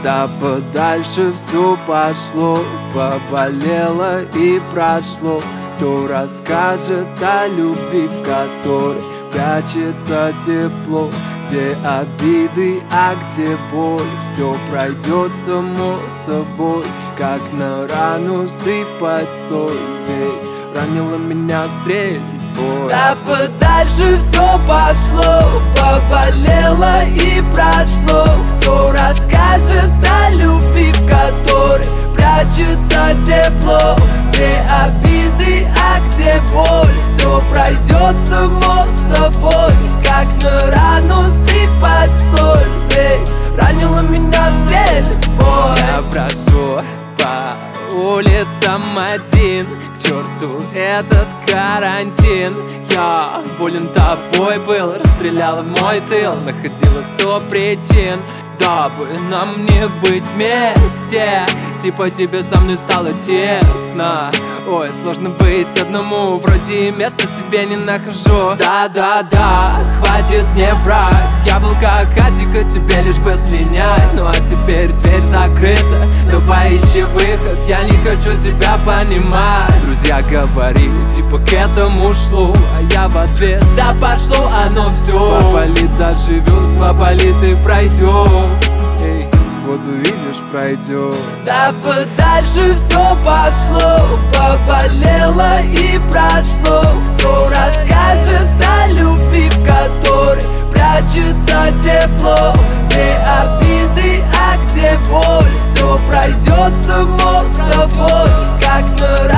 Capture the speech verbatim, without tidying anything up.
Да подальше все пошло, поболело и прошло. Кто расскажет о любви, в которой прячется тепло? Где обиды, а где боль? Все пройдет само собой, как на рану сыпать соль. Ведь ранила меня стрельбой. Да подальше все пошло, поболело и прошло. Кто расскажет о любви, в которой прячется тепло? Где обиды, а где боль? Все пройдет само собой, как на рану сыпать соль. Ведь ранила меня стрельбой. Я брожу по улицам один, к черту этот карантин. Я болен тобой был, расстреляла мой тыл. Находила сто причин, дабы нам не быть вместе. Типа тебе со мной стало тесно. Ой, сложно быть одному, вроде места себе не нахожу. Да-да-да, хватит мне врать. Я был как Атика, тебе лишь бы слинять. Ну а теперь дверь закрыта, давай ищи выход. Я не хочу тебя понимать. Друзья говорили, типа к этому шло, а я в ответ: да пошло оно все. Поболит, заживет, поболит и пройдет. Эй, вот увидишь, пройдет. Да подальше все пошло, поболело и прошло. Кто расскажет о любви, в которой прячется тепло? Где обиды, а где боль? Все пройдет само собой, как на